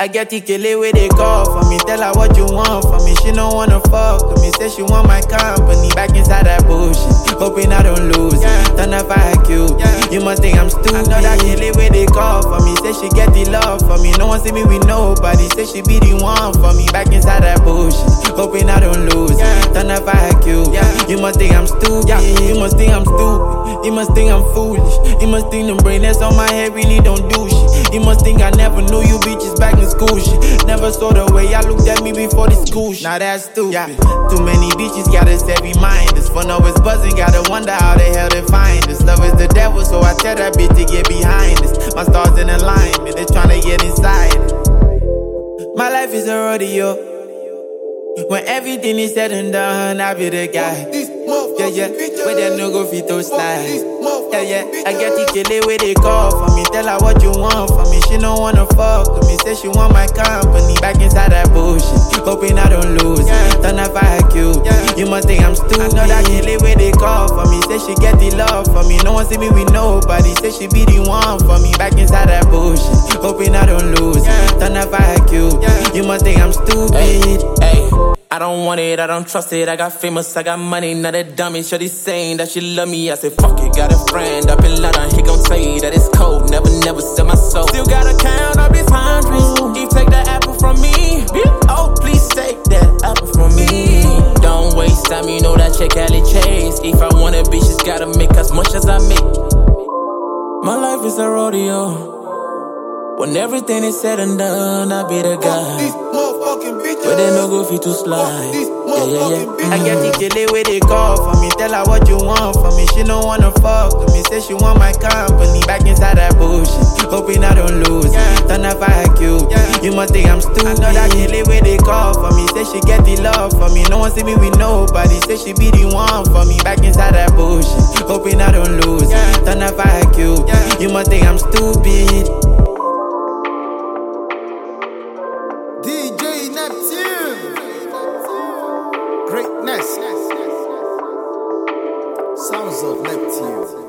I get Ikele where they call for me. Tell her what you want from me. She don't wanna fuck with me. Say she want my company. Back inside that bullshit. Hoping I don't lose it. Turn up IQ. You must think I'm stupid. I know that Ikele where they call for me. Say she get the love for me. No one see me with nobody. Say she be the one for me. Back inside that bullshit. Hoping I don't lose it. Turn up IQ. You must think I'm stupid. You must think I'm stupid. You must think I'm foolish. You must think the brain that's on my head really don't do shit. You must think I never knew you bitches back in school shit. Never saw the way y'all looked at me before the school shit. Now that's stupid. Too many bitches got us every mind. This phone always buzzing, gotta wonder how the hell they find us. Love is the devil, so I tell that bitch to get behind us. My stars in alignment, they tryna get inside it. My life is a rodeo. When everything is said and done, I be the guy. Where that no go fit to slide. I get Ikele where they call for me. Tell her what you want from me. She don't wanna fuck with me. Say she want my company. Back inside that bullshit. Hoping I don't lose it. Turn up IQ. You must think I'm stupid. I know that Ikele where they call for me. Say she get the love for me. No one see me with nobody. Say she be the one for me. Back inside that bullshit. Hoping I don't lose it. Turn up IQ. You must think I'm stupid. I don't want it, I don't trust it. I got famous, I got money, not a dummy. Shorty saying that she love me. I say fuck it, got a friend up in London. He gon' say that it's cold, never sell my soul. Still gotta count up his hundreds. He take the apple from me. Oh, please take that apple from me. Don't waste time, you know that chick Ellie Chase. If I want a bitch, she's gotta make as much as I make. My life is a rodeo. When everything is said and done, I be the guy. Where they no go fit to slide. I get Ikele where they call for me. Tell her what you want from me. She don't wanna fuck with me. Say she want my company. Back inside that bullshit. Hoping I don't lose it. Turn up IQ. You must think I'm stupid. I know that Ikele where they call for me. Say she get the love for me. No one see me with nobody. Say she be the one for me. Back inside that bullshit. Hoping I don't lose it. Turn up IQ. You must think I'm stupid. DJ Neptune. Greatness. Sounds of Neptune.